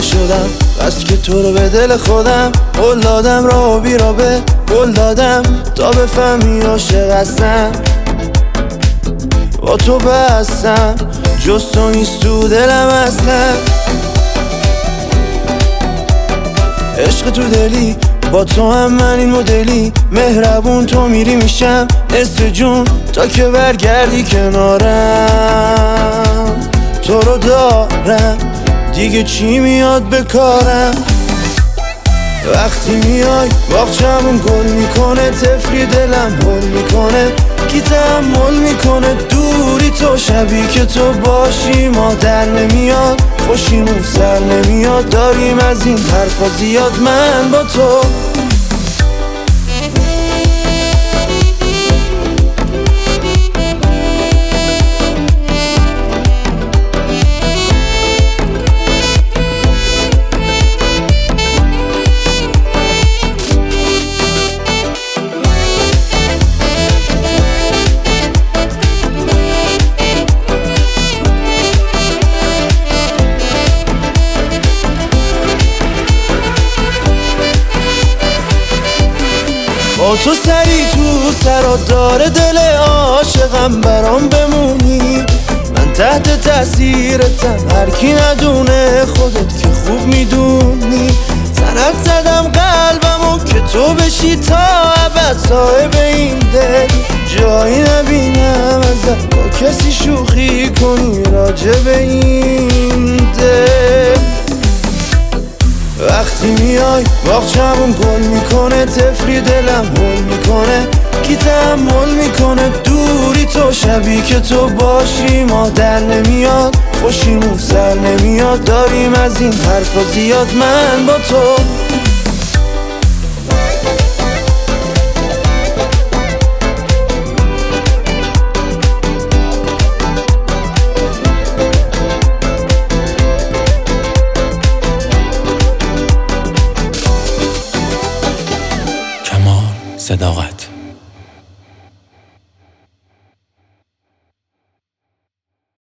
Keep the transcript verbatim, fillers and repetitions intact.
دیوونه شدم، بس که تو رو به دل خودم قول دادم، راه و بیرابه قول دادم تا بفهمی عاشق هستم. با تو بستم جز تو نیست تو دلم اصلا. عشق تو دلی با تو هم من این مدلی، مهربون تو میری میشم نصف جون تا که برگردی کنارم. تو رو دارم دیگه چی میاد به کارم. وقتی میای باغچمون گل میکنه، طفلی دلم هل میکنه، کی تحمل میکنه دوری تو. شبی که تو باشی ما در نمیاد، خوشیمون سر نمیاد، داریم از این حرفا زیاد من با تو. با تو سری تو سرات داره دل عاشقم، برام بمونی من تحت تاثیرتم، هر کی ندونه خودت که خوب میدونی. سند زدم قلبمو که تو بشی تا ابد صاحب این دل، جایی نبینم ازت با کسی شوخی کنی راجع به این دل. وقتی میای باغچمون گل میکنه، طفلی دلم هل میکنه، کی تحمل میکنه دوری تو. شبی که تو باشی ما در نمیاد، خوشیمون سر نمیاد، داریم از این حرفا زیاد من با تو. صداقت